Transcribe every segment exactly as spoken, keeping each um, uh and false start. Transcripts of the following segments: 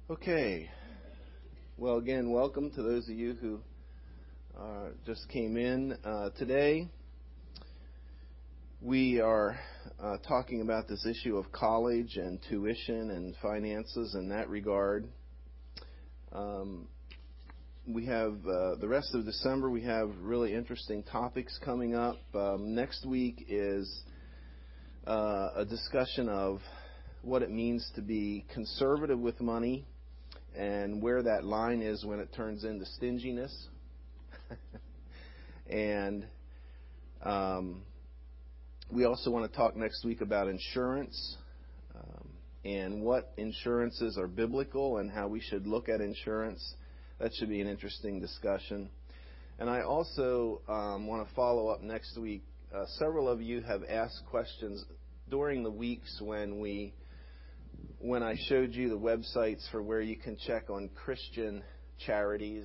Okay. Well, again, welcome to those of you who uh, just came in uh, today. We are uh, talking about this issue of college and tuition and finances in that regard. Um, we have uh, the rest of December, we have really interesting topics coming up. Um, next week is uh, a discussion of what it means to be conservative with money and where that line is when it turns into stinginess. and um, we also want to talk next week about insurance um, and what insurances are biblical and how we should look at insurance. That should be an interesting discussion. And I also um, want to follow up next week. Uh, several of you have asked questions during the weeks when we when I showed you the websites for where you can check on Christian charities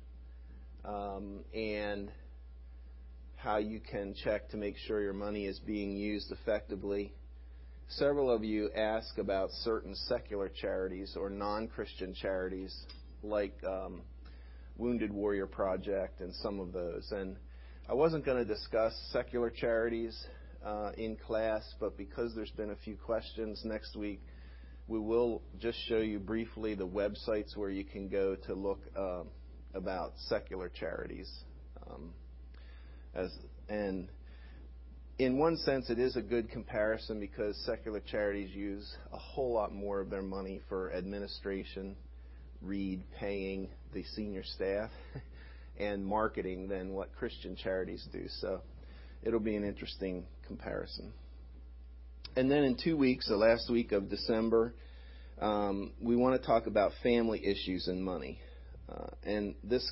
um, and how you can check to make sure your money is being used effectively. Several of you ask about certain secular charities or non-Christian charities like um, Wounded Warrior Project and some of those. And I wasn't going to discuss secular charities uh, in class, but because there's been a few questions next week, we will just show you briefly the websites where you can go to look uh, about secular charities. Um, as and in one sense, it is a good comparison because secular charities use a whole lot more of their money for administration, read, paying the senior staff, and marketing than what Christian charities do. So it'll be an interesting comparison. And then in two weeks, the last week of December, um, we want to talk about family issues and money. Uh, and this,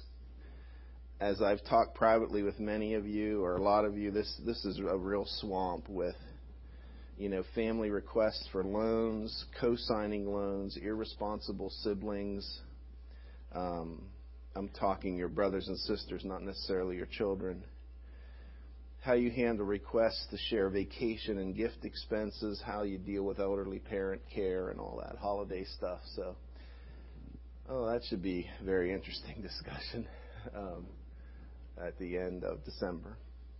as I've talked privately with many of you or a lot of you, this this is a real swamp with, you know, family requests for loans, co-signing loans, irresponsible siblings. Um, I'm talking your brothers and sisters, not necessarily your children. How you handle requests to share vacation and gift expenses, how you deal with elderly parent care and all that holiday stuff. So, oh, that should be a very interesting discussion um, at the end of December.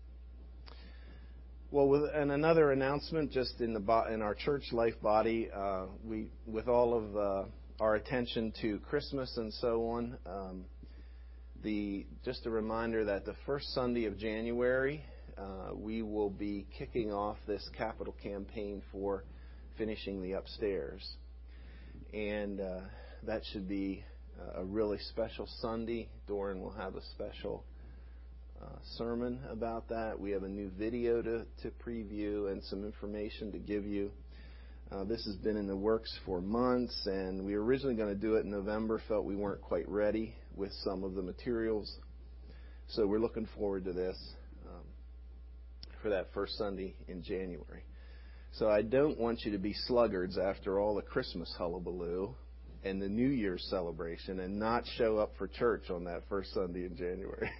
Well, with and another announcement, just in the bo- in our church life body, uh, we with all of uh, our attention to Christmas and so on. Um, the just a reminder that the first Sunday of January. Uh, we will be kicking off this capital campaign for finishing the upstairs. And uh, that should be a really special Sunday. Doran will have a special uh, sermon about that. We have a new video to, to preview and some information to give you. Uh, this has been in the works for months, and we were originally going to do it in November, felt we weren't quite ready with some of the materials. So we're looking forward to this. Um, for that first Sunday in January. So I don't want you to be sluggards after all the Christmas hullabaloo and the New Year's celebration and not show up for church on that first Sunday in January.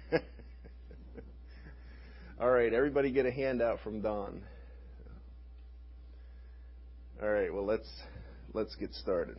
All right, everybody get a handout from Don. All right, well, let's let's get started.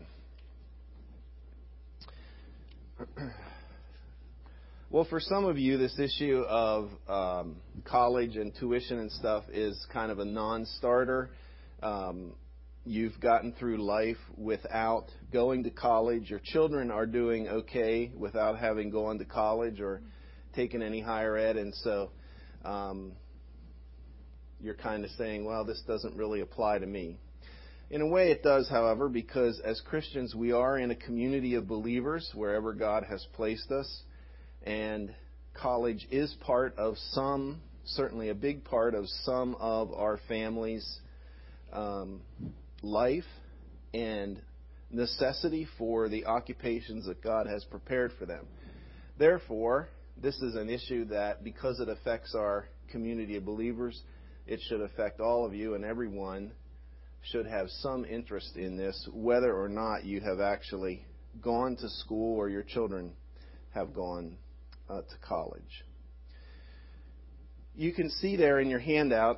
Well, for some of you, this issue of um, college and tuition and stuff is kind of a non-starter. Um, you've gotten through life without going to college. Your children are doing okay without having gone to college or taken any higher ed, and so um, you're kind of saying, well, this doesn't really apply to me. In a way it does, however, because as Christians we are in a community of believers wherever God has placed us. And college is part of some, certainly a big part of some of our families' um, life and necessity for the occupations that God has prepared for them. Therefore, this is an issue that, because it affects our community of believers, it should affect all of you, and everyone should have some interest in this, whether or not you have actually gone to school or your children have gone Uh, to college. You can see there in your handout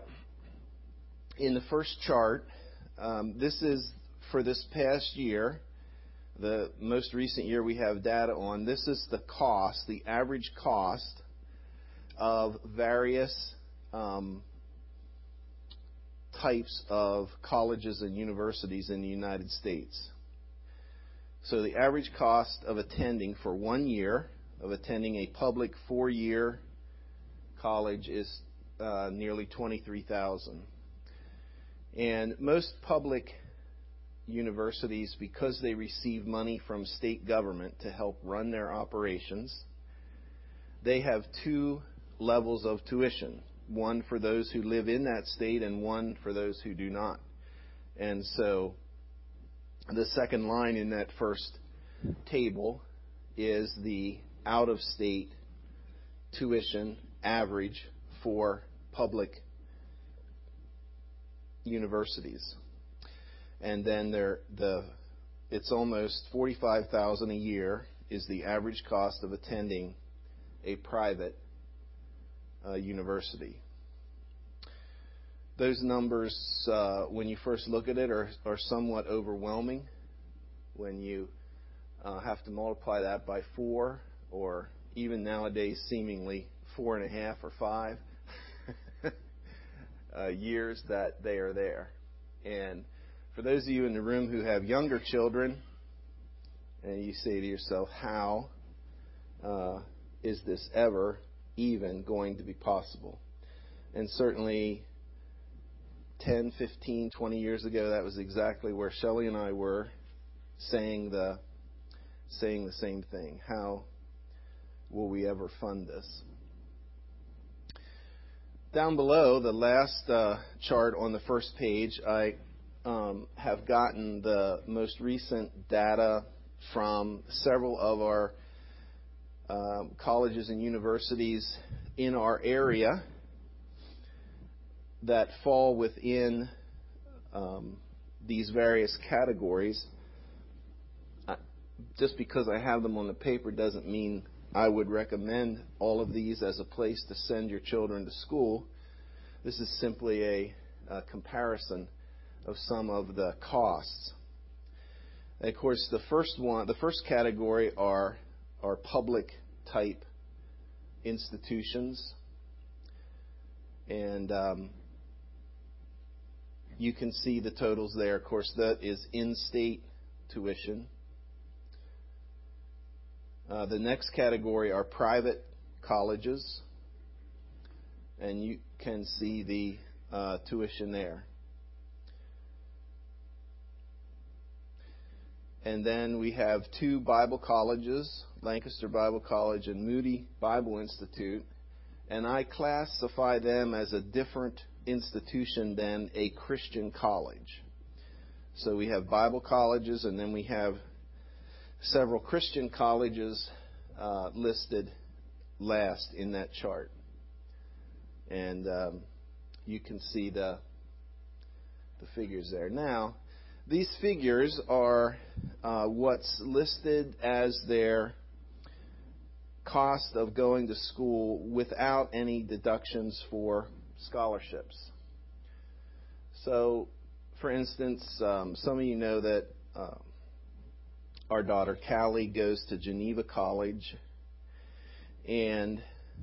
in the first chart, um, this is for this past year, The most recent year we have data on, this is the cost, the average cost of various um, types of colleges and universities in the United States. So the average cost of attending for one year, of attending a public four-year college is uh, nearly twenty-three thousand dollars. And most public universities, because they receive money from state government to help run their operations, they have two levels of tuition, one for those who live in that state and one for those who do not. And so the second line in that first table is the out-of-state tuition average for public universities. And then there, the it's almost forty-five thousand dollars a year is the average cost of attending a private uh, university. Those numbers, uh, when you first look at it, are, are somewhat overwhelming. When you uh, have to multiply that by four, or even nowadays seemingly four and a half or five uh, years that they are there. And for those of you in the room who have younger children, and you say to yourself, how uh, is this ever even going to be possible? And certainly ten, fifteen, twenty years ago, that was exactly where Shelley and I were saying the saying the same thing. How will we ever fund this? Down below, the last uh, chart on the first page, I um, have gotten the most recent data from several of our um, colleges and universities in our area that fall within um, these various categories. I, just because I have them on the paper doesn't mean I would recommend all of these as a place to send your children to school. This is simply a, a comparison of some of the costs. And of course, the first one, the first category are are public type institutions, and um, you can see the totals there. Of course, that is in-state tuition. Uh, the next category are private colleges, and you can see the uh, tuition there. And then we have two Bible colleges, Lancaster Bible College and Moody Bible Institute, and I classify them as a different institution than a Christian college. So we have Bible colleges, and then we have several Christian colleges uh, listed last in that chart. And um, you can see the the figures there. Now, these figures are uh, what's listed as their cost of going to school without any deductions for scholarships. So, for instance, um, some of you know that uh, our daughter Callie goes to Geneva College, and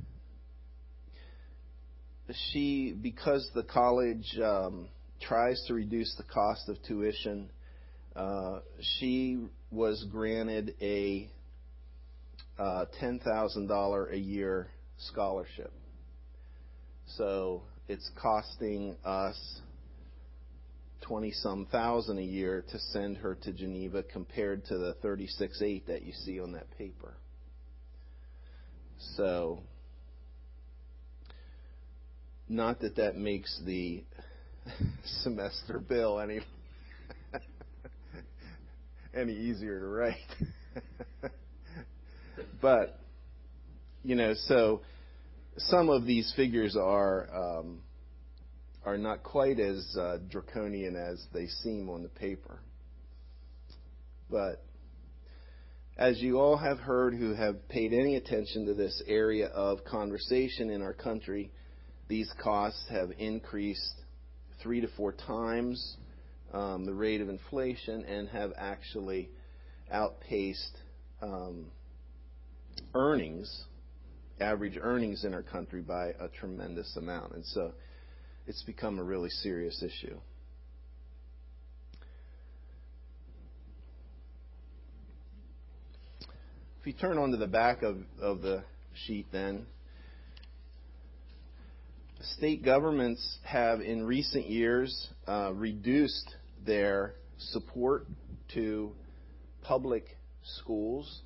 she, because the college um, tries to reduce the cost of tuition, uh, she was granted a uh, ten thousand dollars a year scholarship. So it's costing us twenty-some thousand a year to send her to Geneva compared to the thirty-six eight that you see on that paper. So, not that that makes the semester bill any any easier to write. But, you know, so some of these figures are um, are not quite as uh, draconian as they seem on the paper. But as you all have heard who have paid any attention to this area of conversation in our country, these costs have increased three to four times um, the rate of inflation and have actually outpaced um, earnings, average earnings in our country by a tremendous amount. And so it's become a really serious issue. If you turn onto the back of, of the sheet then, state governments have in recent years uh, reduced their support to public schools.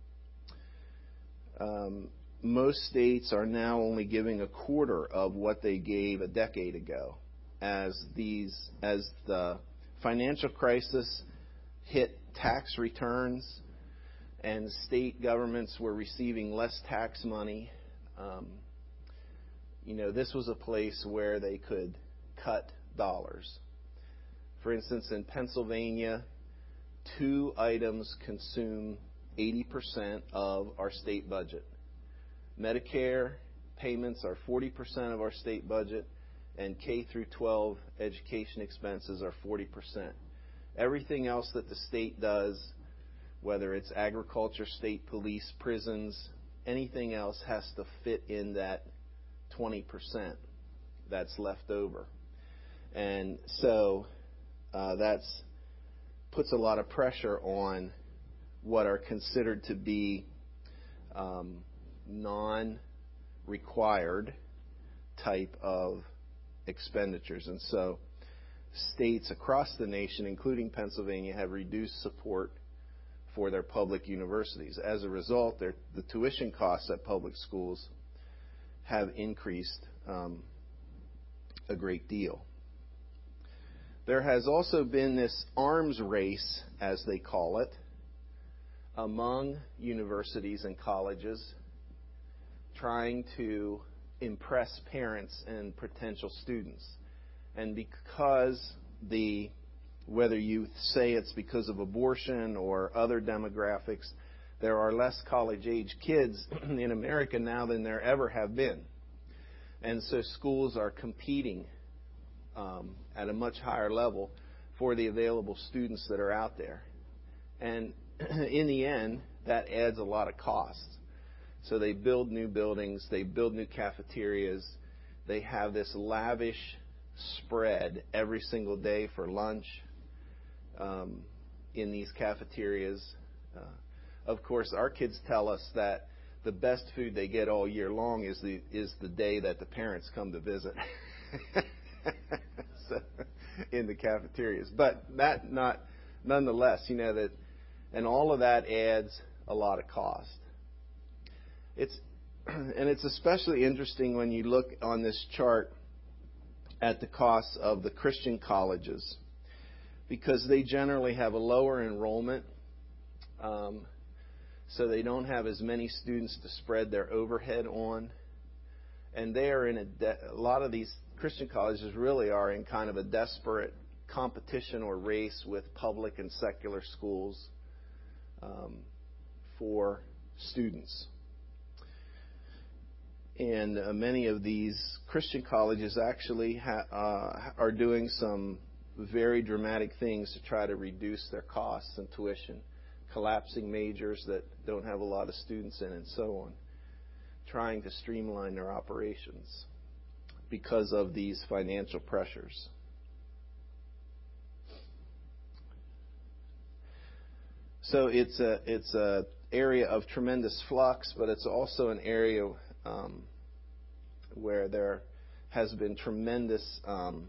Um, most states are now only giving a quarter of what they gave a decade ago. As these, as the financial crisis hit tax returns and state governments were receiving less tax money, um, you know, this was a place where they could cut dollars. For instance, in Pennsylvania, two items consume eighty percent of our state budget. Medicare payments are forty percent of our state budget, and K through twelve education expenses are forty percent. Everything else that the state does, whether it's agriculture, state police, prisons, anything else has to fit in that twenty percent that's left over. And so uh, that's puts a lot of pressure on what are considered to be um, non-required type of expenditures. And so states across the nation, including Pennsylvania, have reduced support for their public universities. As a result, their, the tuition costs at public schools have increased um, a great deal. There has also been this arms race, as they call it, among universities and colleges trying to impress parents and potential students. And because the, whether you say it's because of abortion or other demographics, there are less college-age kids in America now than there ever have been. And so schools are competing um, at a much higher level for the available students that are out there. And in the end, that adds a lot of costs. So they build new buildings, they build new cafeterias, they have this lavish spread every single day for lunch um, in these cafeterias. Uh, of course, our kids tell us that the best food they get all year long is the is the day that the parents come to visit so, in the cafeterias. But that not nonetheless, you know that, and all of that adds a lot of cost. It's and it's especially interesting when you look on this chart at the costs of the Christian colleges, because they generally have a lower enrollment, um, so they don't have as many students to spread their overhead on, and they are in a de- a lot of these Christian colleges really are in kind of a desperate competition or race with public and secular schools um, for students. And uh, many of these Christian colleges actually ha- uh, are doing some very dramatic things to try to reduce their costs and tuition, collapsing majors that don't have a lot of students in, and so on, trying to streamline their operations because of these financial pressures. So it's a it's a area of tremendous flux, but it's also an area um, where there has been tremendous, um,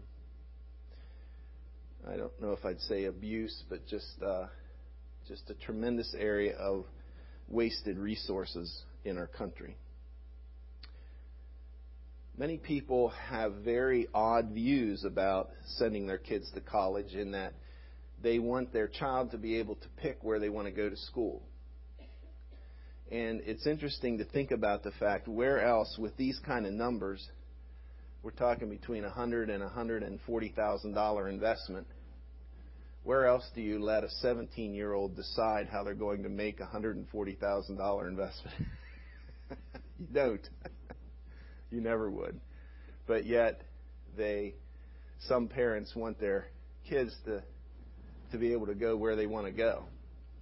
I don't know if I'd say abuse, but just uh, just a tremendous area of wasted resources in our country. Many people have very odd views about sending their kids to college, in that they want their child to be able to pick where they want to go to school. And it's interesting to think about the fact, where else with these kind of numbers, we're talking between one hundred thousand dollars and one hundred forty thousand dollars investment, where else do you let a seventeen-year-old decide how they're going to make a one hundred forty thousand dollars investment? You don't. You never would. But yet, they, some parents want their kids to to be able to go where they want to go.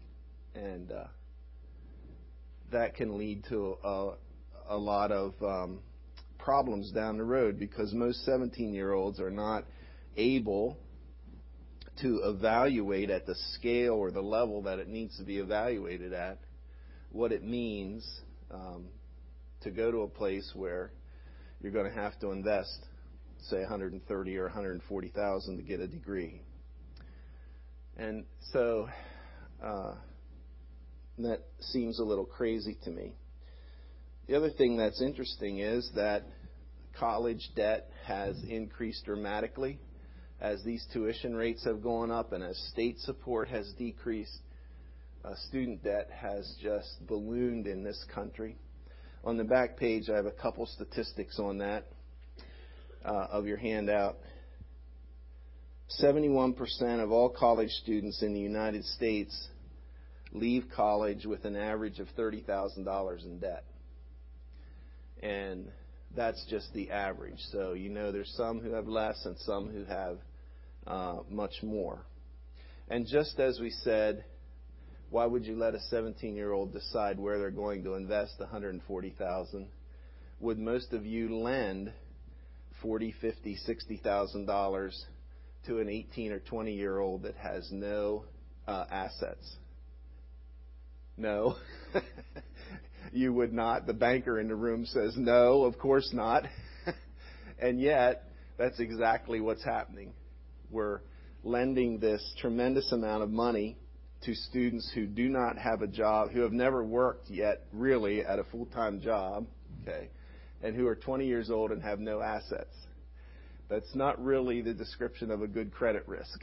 And uh, that can lead to a, a lot of um, problems down the road, because most seventeen-year-olds are not able to evaluate at the scale or the level that it needs to be evaluated at what it means um, to go to a place where you're going to have to invest, say, one hundred thirty thousand or one hundred forty thousand to get a degree. And so uh, that seems a little crazy to me. The other thing that's interesting is that college debt has increased dramatically as these tuition rates have gone up and as state support has decreased. Uh, student debt has just ballooned in this country. On the back page, I have a couple statistics on that uh, of your handout. seventy-one percent of all college students in the United States leave college with an average of thirty thousand dollars in debt. And that's just the average. So, you know, there's some who have less and some who have uh, much more. And just as we said, why would you let a seventeen-year-old decide where they're going to invest one hundred forty thousand dollars? Would most of you lend forty thousand dollars, fifty thousand dollars, sixty thousand dollars to an eighteen or twenty-year-old that has no uh, assets? No. You would not. The banker in the room says no, of course not. And yet, that's exactly what's happening. We're lending this tremendous amount of money to students who do not have a job, who have never worked yet really at a full-time job, okay, and who are twenty years old and have no assets. That's not really the description of a good credit risk.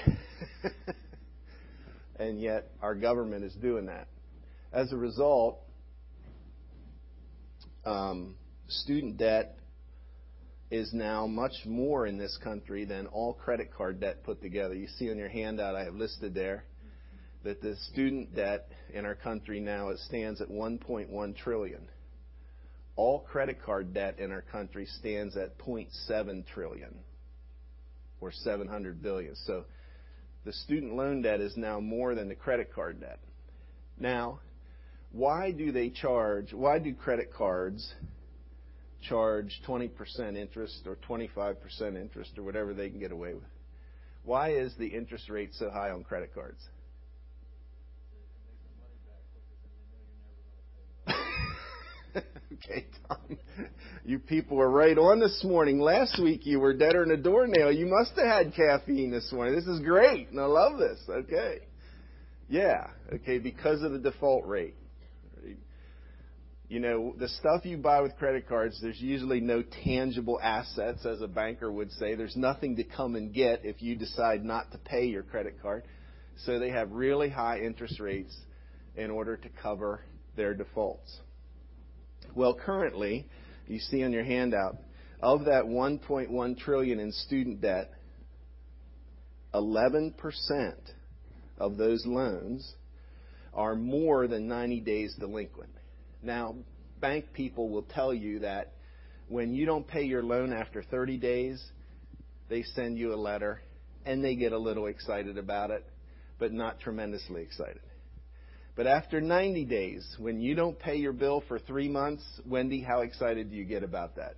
And yet, our government is doing that. As a result, um, student debt is now much more in this country than all credit card debt put together. You see on your handout I have listed there that the student debt in our country now, it stands at one point one trillion dollars. All credit card debt in our country stands at zero point seven trillion dollars, or seven hundred billion dollars. So the student loan debt is now more than the credit card debt. Now, why do they charge, why do credit cards charge twenty percent interest or twenty-five percent interest or whatever they can get away with? Why is the interest rate so high on credit cards? Okay, Tom, you people were right on this morning. Last week you were deader than a doornail. You must have had caffeine this morning. This is great, and I love this. Okay. Yeah, okay, because of the default rate. You know, the stuff you buy with credit cards, there's usually no tangible assets, as a banker would say. There's nothing to come and get if you decide not to pay your credit card. So they have really high interest rates in order to cover their defaults. Well, currently, you see on your handout, of that one point one trillion dollars in student debt, eleven percent of those loans are more than ninety days delinquent. Now, bank people will tell you that when you don't pay your loan after thirty days, they send you a letter and they get a little excited about it, but not tremendously excited. But after ninety days, when you don't pay your bill for three months, Wendy, how excited do you get about that?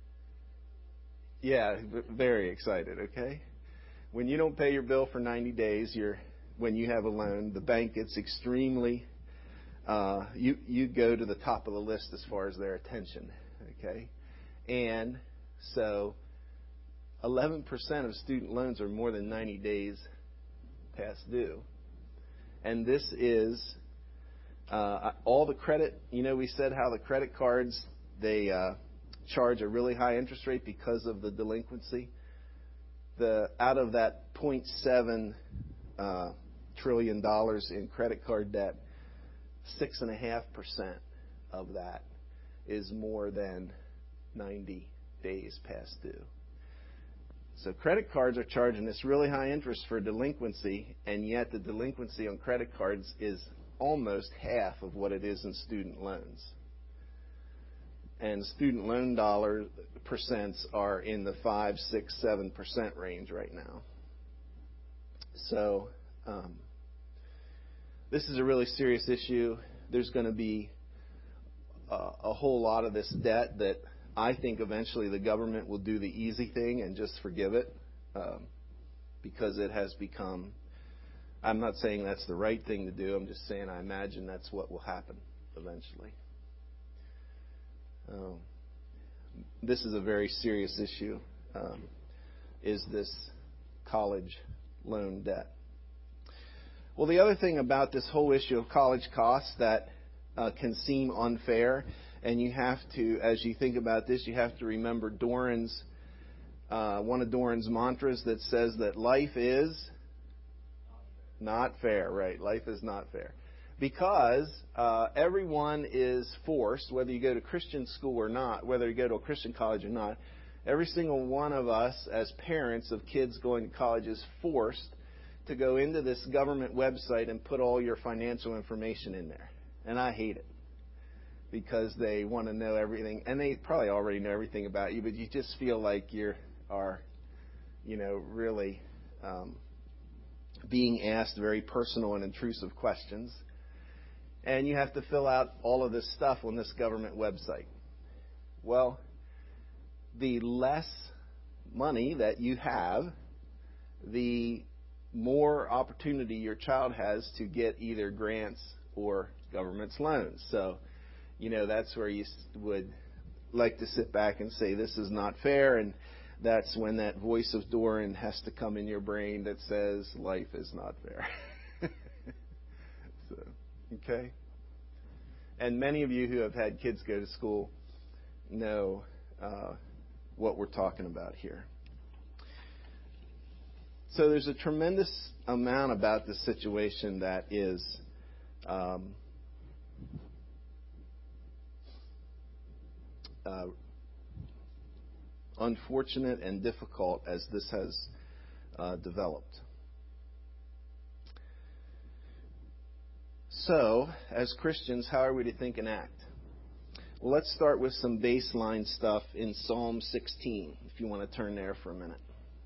Yeah, very excited, okay? When you don't pay your bill for ninety days, you're, when you have a loan, the bank gets extremely, uh, you, you go to the top of the list as far as their attention, okay? And so eleven percent of student loans are more than ninety days past due. And this is uh, all the credit, you know, we said how the credit cards, they uh, charge a really high interest rate because of the delinquency. The out of that zero point seven uh, trillion dollars in credit card debt, six point five percent of that is more than ninety days past due. So credit cards are charging this really high interest for delinquency, and yet the delinquency on credit cards is almost half of what it is in student loans. And student loan dollar percents are in the five, six, seven percent range right now. So um, this is a really serious issue. There's going to be uh, a whole lot of this debt that I think eventually the government will do the easy thing and just forgive it, um, because it has become, I'm not saying that's the right thing to do. I'm just saying I imagine that's what will happen eventually. Um, this is a very serious issue, um, is this college loan debt. Well, the other thing about this whole issue of college costs that uh, can seem unfair, and you have to, as you think about this, you have to remember Doran's, uh, one of Doran's mantras that says that life is not fair, right? Life is not fair. Because uh, everyone is forced, whether you go to Christian school or not, whether you go to a Christian college or not, every single one of us as parents of kids going to college is forced to go into this government website and put all your financial information in there. And I hate it because they want to know everything. And they probably already know everything about you, but you just feel like you are, you know, really um, being asked very personal and intrusive questions. And you have to fill out all of this stuff on this government website. Well, the less money that you have, the more opportunity your child has to get either grants or government's loans. So, you know, that's where you would like to sit back and say, this is not fair. And that's when that voice of Doran has to come in your brain that says, life is not fair. So, okay? And many of you who have had kids go to school know uh, what we're talking about here. So there's a tremendous amount about this situation that is um, uh, unfortunate and difficult as this has uh, developed. So, as Christians, how are we to think and act? Well, let's start with some baseline stuff in Psalm sixteen, if you want to turn there for a minute.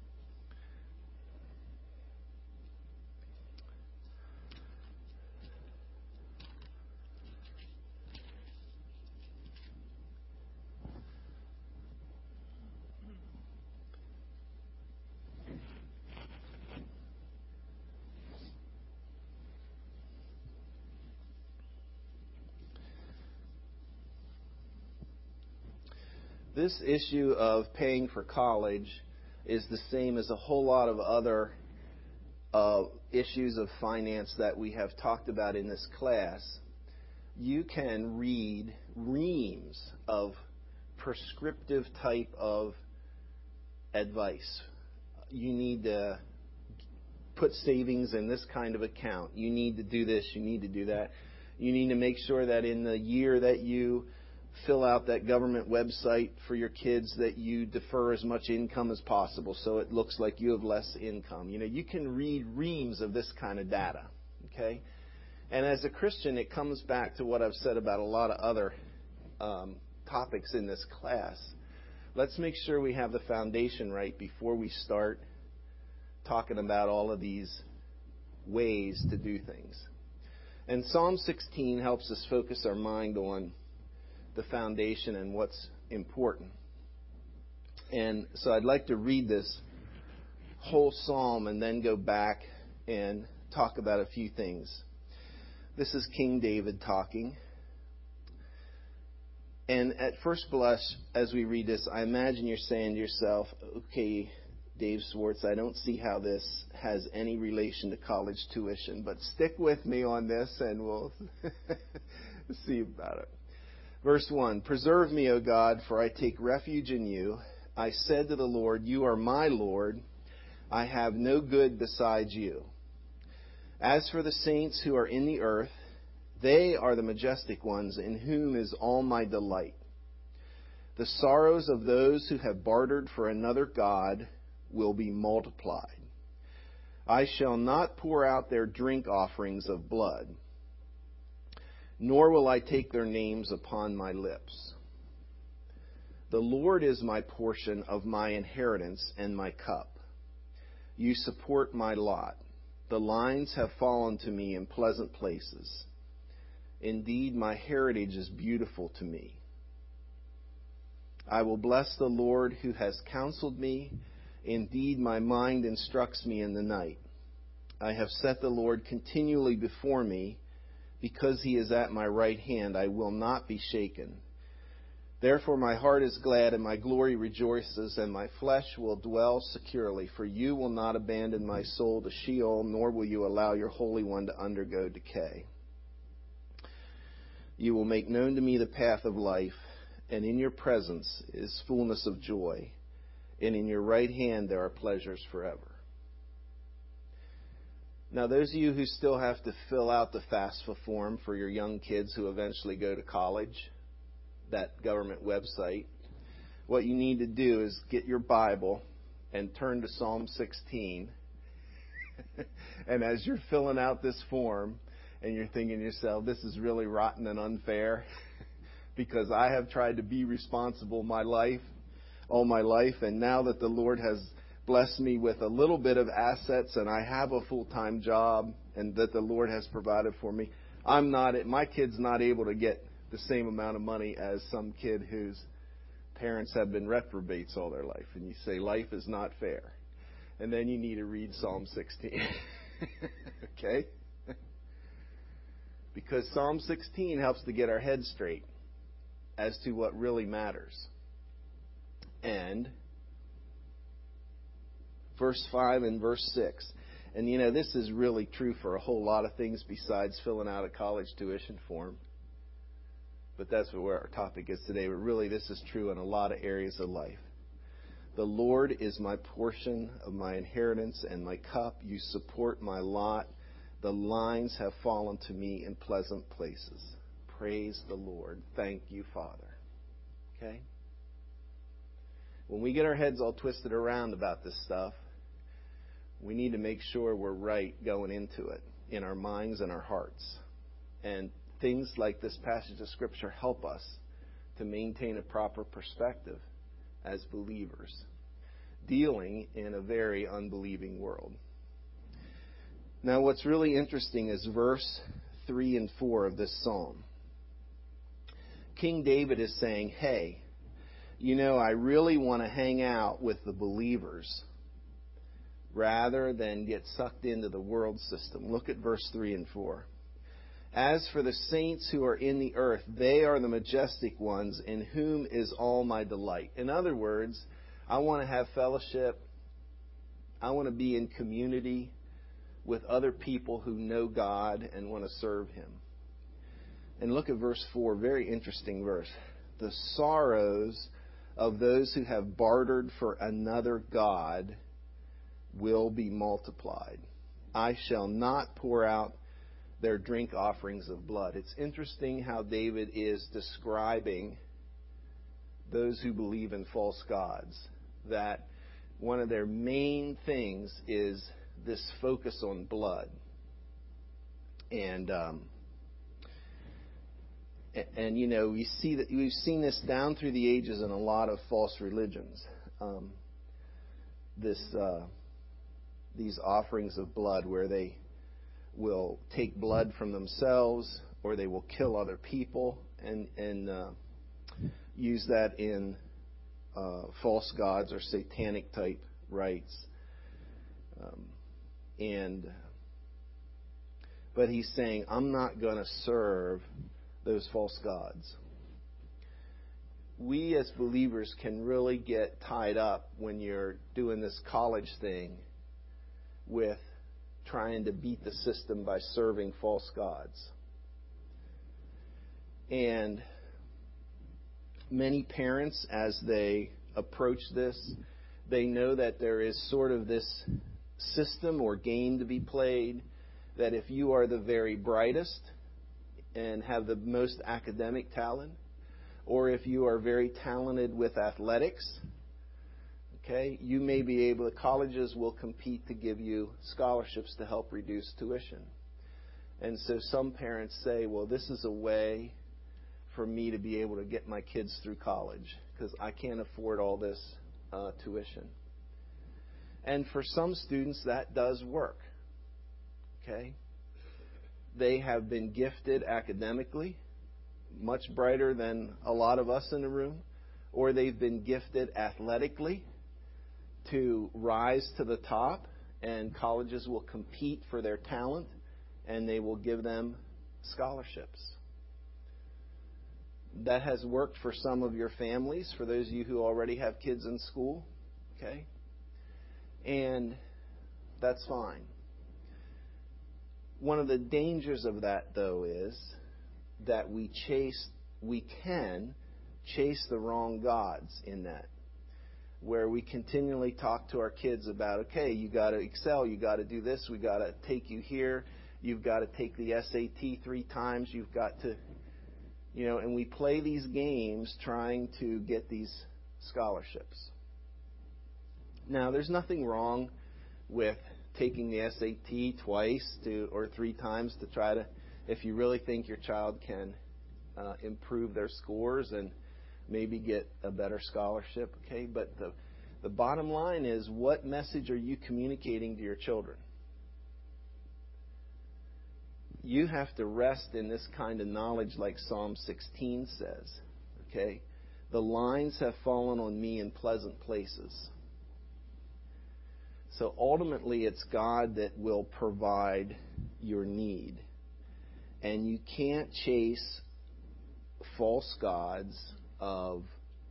This issue of paying for college is the same as a whole lot of other uh, issues of finance that we have talked about in this class. You can read reams of prescriptive type of advice. You need to put savings in this kind of account. You need to do this. You need to do that. You need to make sure that in the year that you fill out that government website for your kids that you defer as much income as possible so it looks like you have less income. You know, you can read reams of this kind of data, okay? And as a Christian, it comes back to what I've said about a lot of other um, topics in this class. Let's make sure we have the foundation right before we start talking about all of these ways to do things. And Psalm sixteen helps us focus our mind on the foundation and what's important. And so I'd like to read this whole psalm and then go back and talk about a few things. This is King David talking. And at first blush, as we read this, I imagine you're saying to yourself, okay, Dave Swartz, I don't see how this has any relation to college tuition, but stick with me on this and we'll see about it. Verse one, preserve me, O God, for I take refuge in you. I said to the Lord, you are my Lord. I have no good besides you. As for the saints who are in the earth, they are the majestic ones in whom is all my delight. The sorrows of those who have bartered for another God will be multiplied. I shall not pour out their drink offerings of blood, nor will I take their names upon my lips. The Lord is my portion of my inheritance and my cup. You support my lot. The lines have fallen to me in pleasant places. Indeed, my heritage is beautiful to me. I will bless the Lord who has counseled me. Indeed, my mind instructs me in the night. I have set the Lord continually before me. Because he is at my right hand, I will not be shaken. Therefore my heart is glad and my glory rejoices, and my flesh will dwell securely. For you will not abandon my soul to Sheol, nor will you allow your Holy One to undergo decay. You will make known to me the path of life, and in your presence is fullness of joy, and in your right hand there are pleasures forever. Now, those of you who still have to fill out the FAFSA form for your young kids who eventually go to college, that government website, what you need to do is get your Bible and turn to Psalm sixteen. And as you're filling out this form and you're thinking to yourself, this is really rotten and unfair because I have tried to be responsible my life, all my life, and now that the Lord has blessed me with a little bit of assets and I have a full-time job and that the Lord has provided for me, I'm not, my kid's not able to get the same amount of money as some kid whose parents have been reprobates all their life. And you say, life is not fair. And then you need to read Psalm sixteen. Okay? Because Psalm sixteen helps to get our heads straight as to what really matters. And verse five and verse six. And, you know, this is really true for a whole lot of things besides filling out a college tuition form. But that's where our topic is today. But really, this is true in a lot of areas of life. The Lord is my portion of my inheritance and my cup. You support my lot. The lines have fallen to me in pleasant places. Praise the Lord. Thank you, Father. Okay? When we get our heads all twisted around about this stuff, we need to make sure we're right going into it in our minds and our hearts. And things like this passage of Scripture help us to maintain a proper perspective as believers, dealing in a very unbelieving world. Now, what's really interesting is verse three and four of this psalm. King David is saying, hey, you know, I really want to hang out with the believers rather than get sucked into the world system. Look at verse three and four. As for the saints who are in the earth, they are the majestic ones in whom is all my delight. In other words, I want to have fellowship. I want to be in community with other people who know God and want to serve Him. And look at verse four, very interesting verse. The sorrows of those who have bartered for another god will be multiplied. I shall not pour out their drink offerings of blood. It's interesting how David is describing those who believe in false gods, that one of their main things is this focus on blood. And, um, and, and you know, we see that we've seen this down through the ages in a lot of false religions. Um, this, uh, these offerings of blood where they will take blood from themselves or they will kill other people and, and uh, use that in uh, false gods or satanic type rites. Um, and but he's saying, I'm not going to serve those false gods. We as believers can really get tied up when you're doing this college thing with trying to beat the system by serving false gods. And many parents, as they approach this, they know that there is sort of this system or game to be played, that if you are the very brightest and have the most academic talent, or if you are very talented with athletics, okay, you may be able, the colleges will compete to give you scholarships to help reduce tuition. And so some parents say, well, this is a way for me to be able to get my kids through college because I can't afford all this uh, tuition. And for some students, that does work. Okay? They have been gifted academically, much brighter than a lot of us in the room, or they've been gifted athletically to rise to the top, and colleges will compete for their talent, and they will give them scholarships. That has worked for some of your families, for those of you who already have kids in school. Okay? And that's fine. One of the dangers of that, though, is that we chase, we can chase the wrong gods in that, where we continually talk to our kids about, okay, you got to excel, you got to do this, we got to take you here, you've got to take the S A T three times, you've got to, you know, and we play these games trying to get these scholarships. Now, there's nothing wrong with taking the S A T twice to or three times to try to, if you really think your child can uh, improve their scores and maybe get a better scholarship, okay? But the the bottom line is, what message are you communicating to your children? You have to rest in this kind of knowledge, like Psalm sixteen says, okay? The lines have fallen on me in pleasant places. So ultimately, it's God that will provide your need. And you can't chase false gods of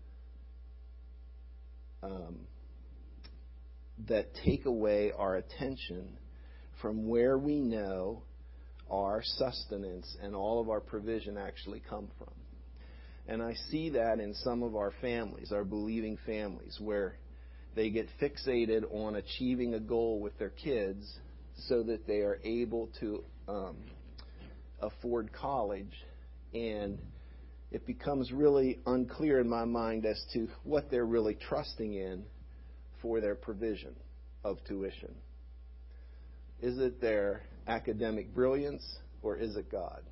um, that take away our attention from where we know our sustenance and all of our provision actually come from. And I see that in some of our families, our believing families, where they get fixated on achieving a goal with their kids so that they are able to um, afford college, and it becomes really unclear in my mind as to what they're really trusting in for their provision of tuition. Is it their academic brilliance, or is it God?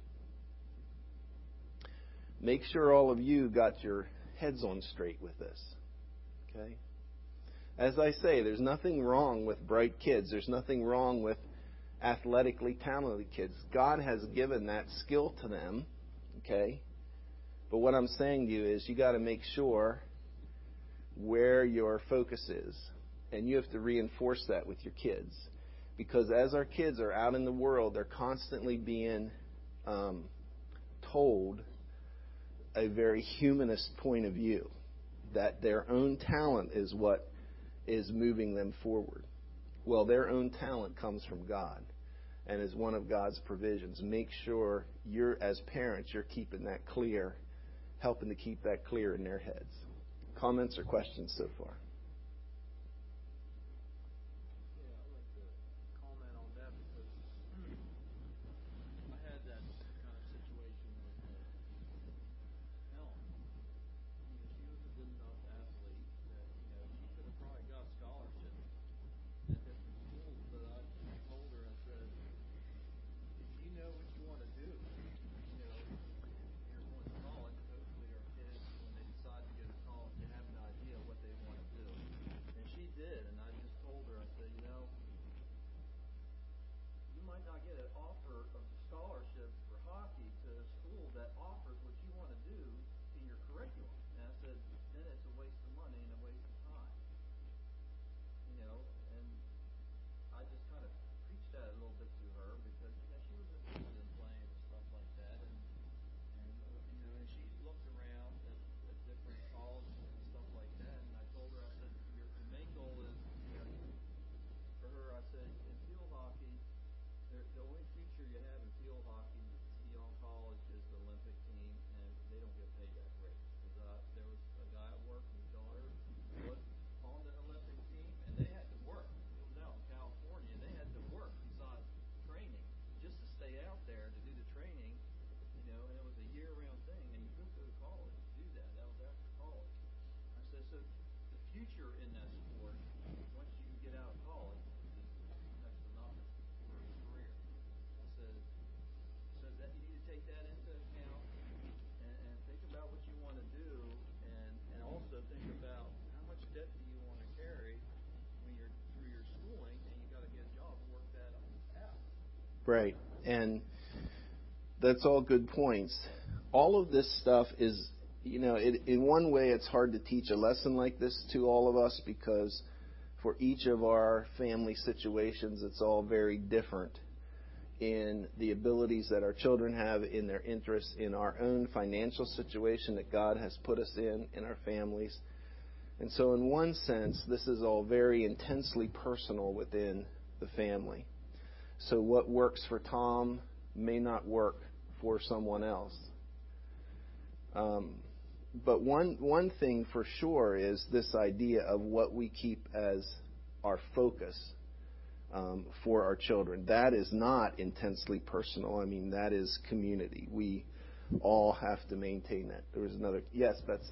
Make sure all of you got your heads on straight with this. Okay? As I say, there's nothing wrong with bright kids. There's nothing wrong with athletically talented kids. God has given that skill to them. Okay? But what I'm saying to you is, you got to make sure where your focus is. And you have to reinforce that with your kids. Because as our kids are out in the world, they're constantly being um, told a very humanist point of view, that their own talent is what is moving them forward. Well, their own talent comes from God and is one of God's provisions. Make sure you're, as parents, you're keeping that clear, helping to keep that clear in their heads. Comments or questions so far? Right. And that's all good points. All of this stuff is, you know, it, in one way it's hard to teach a lesson like this to all of us because for each of our family situations, it's all very different in the abilities that our children have, in their interests, in our own financial situation that God has put us in, in our families. And so in one sense, this is all very intensely personal within the family. So what works for Tom may not work for someone else. Um, but one one thing for sure is this idea of what we keep as our focus um, for our children. That is not intensely personal. I mean, that is community. We all have to maintain that. There was another. Yes, Betsy.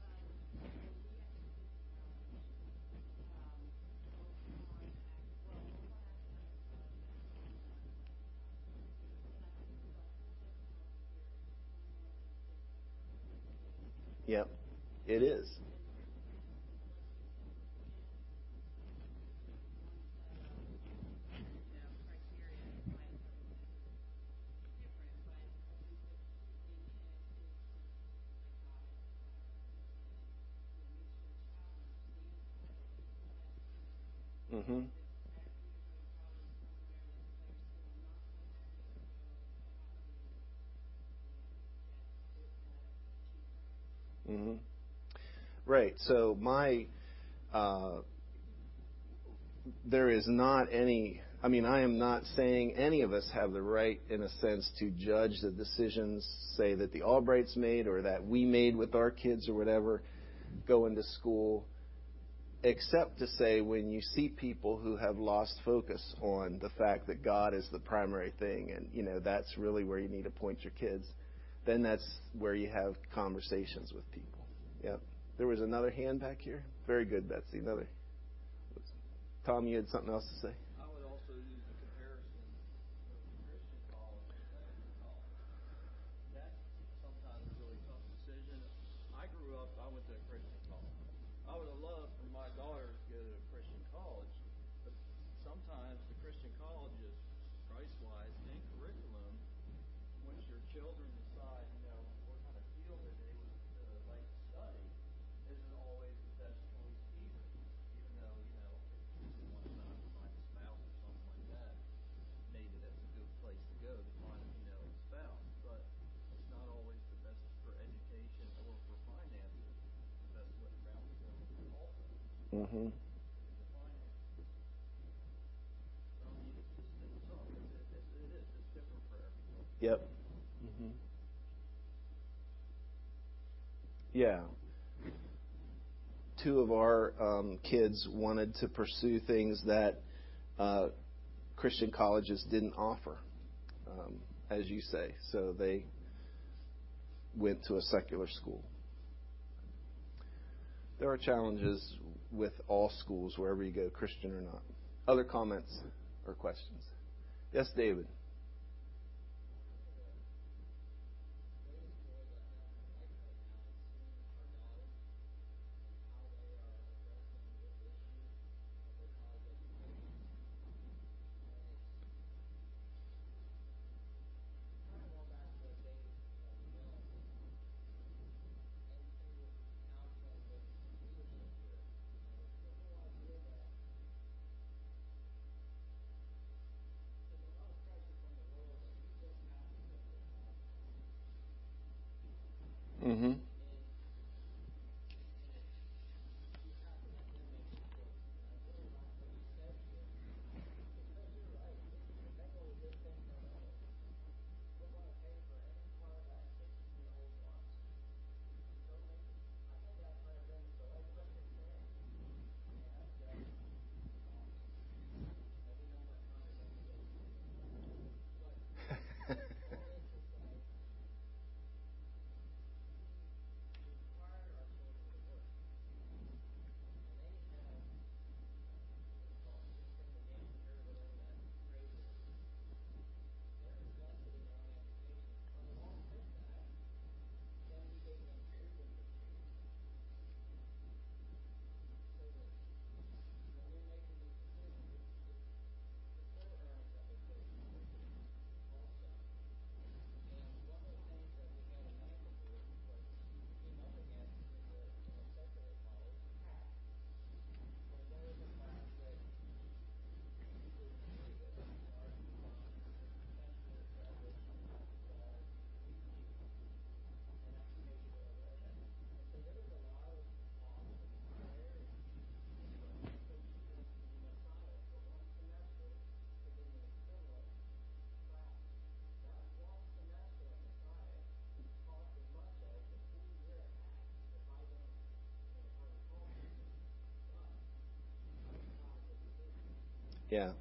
Yep, it is. Mm-hmm. Mm-hmm. Right. So my, uh, there is not any, I mean, I am not saying any of us have the right, in a sense, to judge the decisions, say, that the Albrights made or that we made with our kids or whatever, going to school, except to say when you see people who have lost focus on the fact that God is the primary thing and, you know, that's really where you need to point your kids, then that's where you have conversations with people. Yep. There was another hand back here. Very good, Betsy. Another. Tom, you had something else to say? I would also use the comparison of Christian college and secular college. That's sometimes a really tough decision. I grew up, I went to a Christian college. I would have loved for my daughter to go to a Christian college, but sometimes the Christian colleges, price-wise and curriculum, once your children decide, you know, what kind of field that they would uh, like to study, isn't always the best choice either. Even though, you know, if you want to not find a spouse or something like that, maybe that's a good place to go to find, you know, a spouse. But it's not always the best for education or for finances, the best way around to go also. Mm-hmm. The finances. So, I mean, it's just, it's tough. It, it, it, it is. It's different for everyone. Yep. Mm-hmm. Yeah. Two of our um, kids wanted to pursue things that uh, Christian colleges didn't offer, um, as you say. So they went to a secular school. There are challenges with all schools, wherever you go, Christian or not. Other comments or questions? Yes, David. Mm-hmm. Yeah.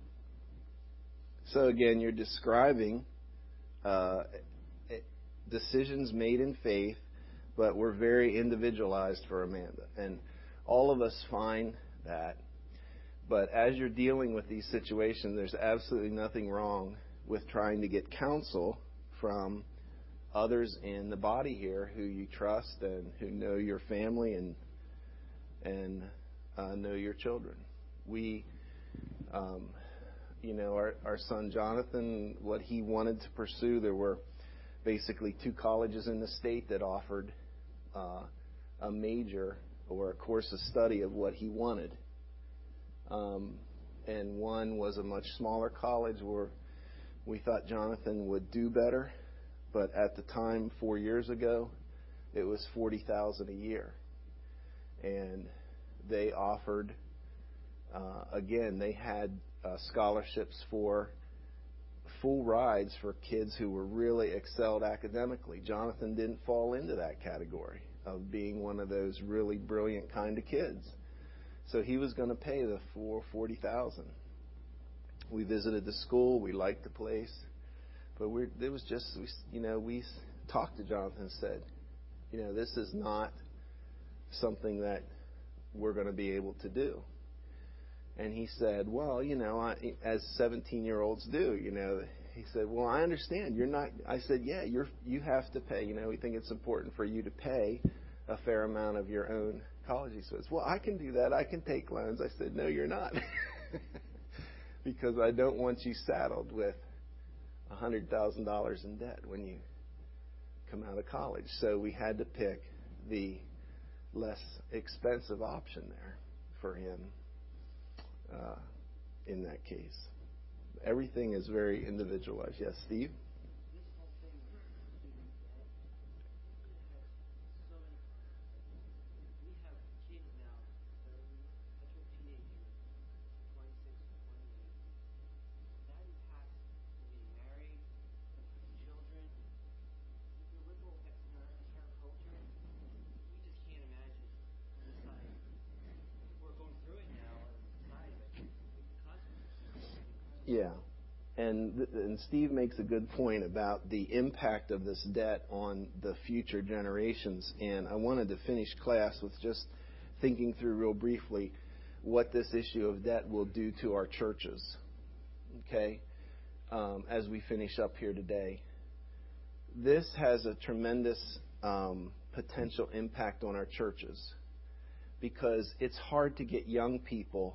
So again, you're describing uh, decisions made in faith, but we're very individualized for Amanda. And all of us find that. But as you're dealing with these situations, there's absolutely nothing wrong with trying to get counsel from others in the body here who you trust and who know your family and and uh, know your children. We, um, you know, our, our son Jonathan, what he wanted to pursue, there were basically two colleges in the state that offered uh, a major or a course of study of what he wanted. Um, and one was a much smaller college where we thought Jonathan would do better. But at the time, four years ago, it was forty thousand dollars a year. And they offered, uh, again, they had uh, scholarships for full rides for kids who were really excelled academically. Jonathan didn't fall into that category of being one of those really brilliant kind of kids. So he was going to pay the full forty thousand dollars. We visited the school. We liked the place. But we're, it was just, you know, we talked to Jonathan and said, you know, this is not something that we're going to be able to do. And he said, well, you know, I, as seventeen-year-olds do, you know, he said, well, I understand. You're not, I said, yeah, you're, you have to pay. You know, we think it's important for you to pay a fair amount of your own college. He says, well, I can do that. I can take loans. I said, no, you're not. Because I don't want you saddled with one hundred thousand dollars in debt when you come out of college. So we had to pick the less expensive option there for him uh, in that case. Everything is very individualized. Yes, Steve? This whole thing with student debt has so many consequences. We have kids now that are literal teenagers, twenty-six, twenty-eight. That impacts getting married, children. The ripple effects in our entire culture, we just can't imagine society. We're going through it now as a society, but the consequences. Yeah. And, th- and Steve makes a good point about the impact of this debt on the future generations. And I wanted to finish class with just thinking through real briefly what this issue of debt will do to our churches, okay, um, as we finish up here today. This has a tremendous um, potential impact on our churches because it's hard to get young people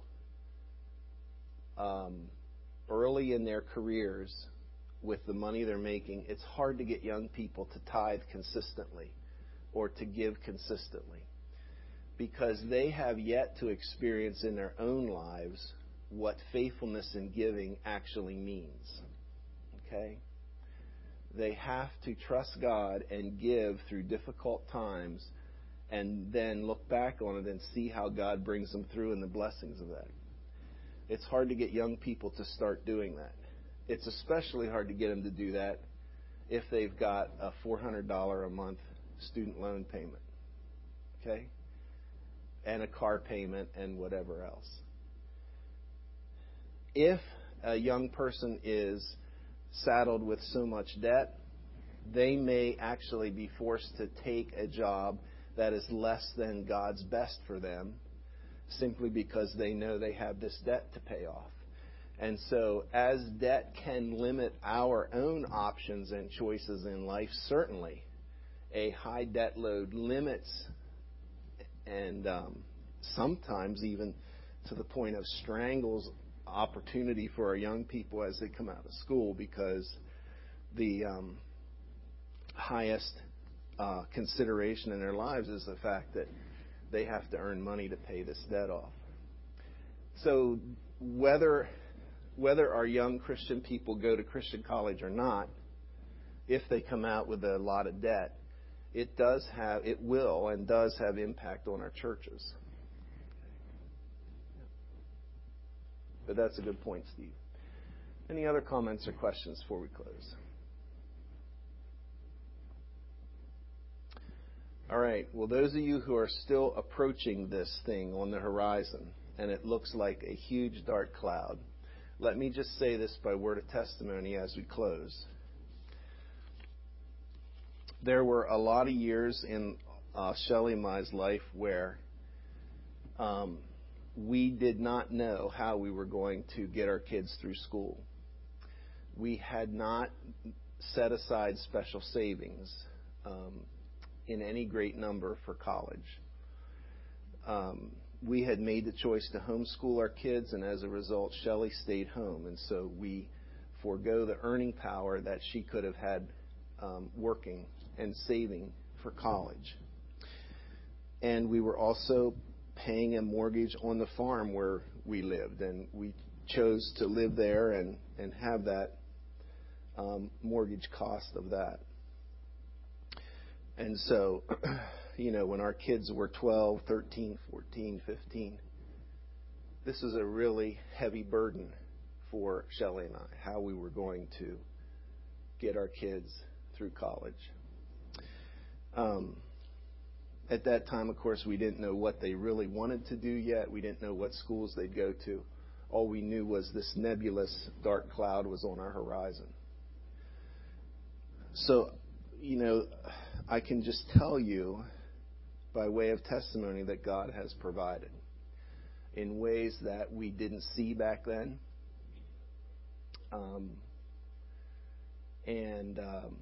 um, early in their careers with the money they're making. It's hard to get young people to tithe consistently or to give consistently because they have yet to experience in their own lives what faithfulness in giving actually means. Okay? They have to trust God and give through difficult times and then look back on it and see how God brings them through and the blessings of that. It's hard to get young people to start doing that. It's especially hard to get them to do that if they've got a four hundred dollars a month student loan payment, okay, and a car payment and whatever else. If a young person is saddled with so much debt, they may actually be forced to take a job that is less than God's best for them, simply because they know they have this debt to pay off. And so as debt can limit our own options and choices in life, certainly a high debt load limits and um, sometimes even to the point of strangles opportunity for our young people as they come out of school because the um, highest uh, consideration in their lives is the fact that they have to earn money to pay this debt off. So whether whether our young Christian people go to Christian college or not, if they come out with a lot of debt, it does have, it will and does have impact on our churches. But that's a good point, Steve. Any other comments or questions before we close? All right. Well, those of you who are still approaching this thing on the horizon, and it looks like a huge dark cloud, let me just say this by word of testimony as we close. There were a lot of years in uh, Shelley and my life where um, we did not know how we were going to get our kids through school. We had not set aside special savings um, in any great number for college. Um, we had made the choice to homeschool our kids, and as a result, Shelley stayed home. And so we forego the earning power that she could have had um, working and saving for college. And we were also paying a mortgage on the farm where we lived, and we chose to live there and, and have that um, mortgage cost of that. And so, you know, when our kids were twelve, thirteen, fourteen, fifteen, this was a really heavy burden for Shelley and I, how we were going to get our kids through college. Um, at that time, of course, we didn't know what they really wanted to do yet. We didn't know what schools they'd go to. All we knew was this nebulous dark cloud was on our horizon. So, you know, I can just tell you by way of testimony that God has provided in ways that we didn't see back then. Um, and um,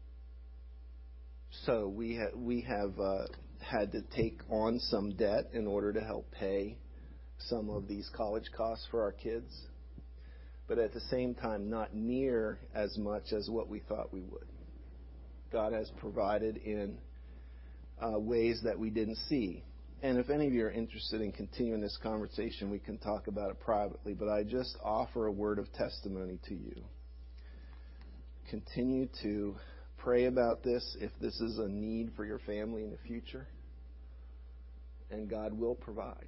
so we, ha- we have uh, had to take on some debt in order to help pay some of these college costs for our kids. But at the same time, not near as much as what we thought we would. God has provided in uh, ways that we didn't see. And if any of you are interested in continuing this conversation, we can talk about it privately. But I just offer a word of testimony to you. Continue to pray about this if this is a need for your family in the future. And God will provide.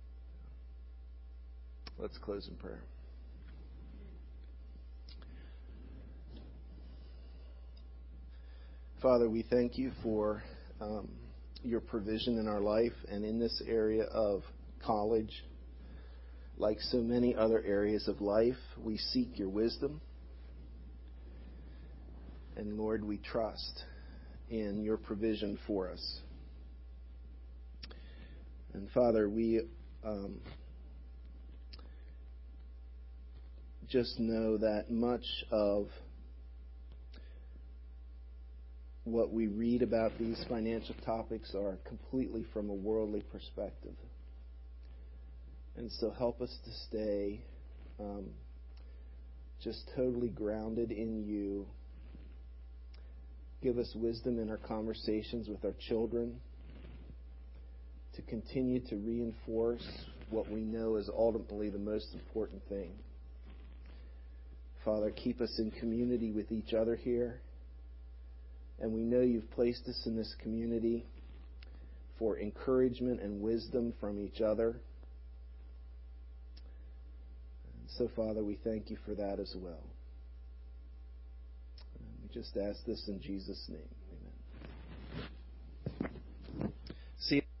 Let's close in prayer. Father, we thank you for um, your provision in our life and in this area of college. Like so many other areas of life, we seek your wisdom. And Lord, we trust in your provision for us. And Father, we um, just know that much of what we read about these financial topics are completely from a worldly perspective. And so help us to stay um, just totally grounded in you. Give us wisdom in our conversations with our children to continue to reinforce what we know is ultimately the most important thing. Father, keep us in community with each other here. And we know you've placed us in this community for encouragement and wisdom from each other. And so, Father, we thank you for that as well. And we just ask this in Jesus' name. Amen. See you.